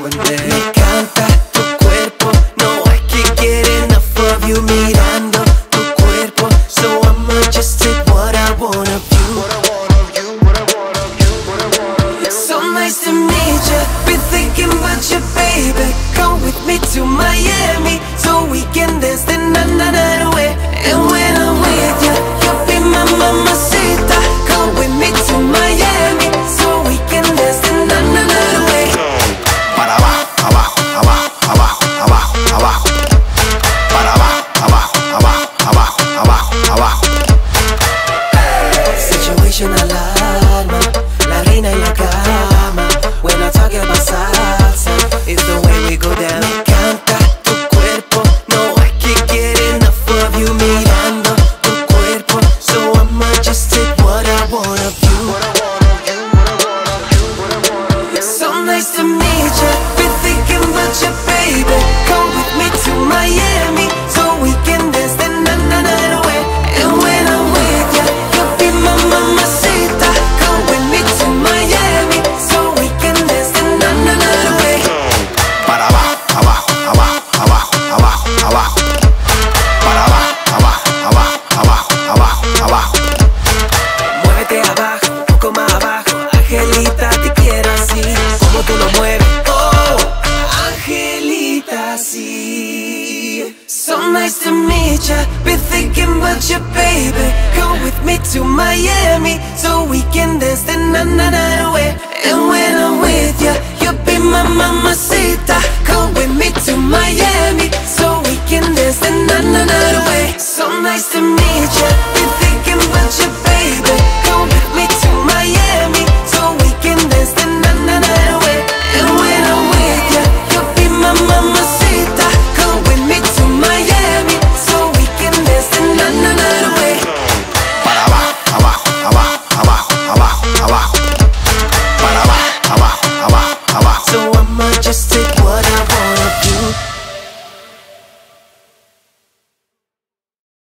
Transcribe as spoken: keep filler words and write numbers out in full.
when they Me encanta tu cuerpo, no I can't get enough of you. Mirando tu cuerpo, so I'ma just take what I want of you. So nice to meet ya, been thinking about you, baby. Come with me to Miami, so we can dance the night, night away. And when I'm with ya, you'll be my mamacita. Come with me to Miami, so we can dance the night, night away. Para abajo, abajo, abajo, abajo, abajo, abajo. Para abajo, abajo, abajo, abajo, abajo, abajo. Situation alarma, la reina en la cama. When I talk about salsa, it's the way we go down. Me encanta tu cuerpo, no I can't get enough of you. Mirando tu cuerpo, so I'ma just take what I want of you. So nice to meet ya, been thinking about you, baby. Come with me to Miami, so we can dance the night, night away. And when I'm with ya, you'll be my mamacita. Come with me to Miami, so we can dance the night, night away. Para abajo, abajo, abajo, abajo, abajo, abajo. Para abajo, abajo, abajo, abajo, abajo, abajo. Muévete abajo, un poco más abajo. Angelita, te quiero así, como tú lo mueves. Oh, Angelita, sí. So nice to meet ya, been thinking about you, baby. Come with me to Miami, so we can dance the night, night away. And when I'm with ya, you'll be my mamacita. Come with me to Miami, so we can dance the night, night away. So nice to meet ya, been thinking about you,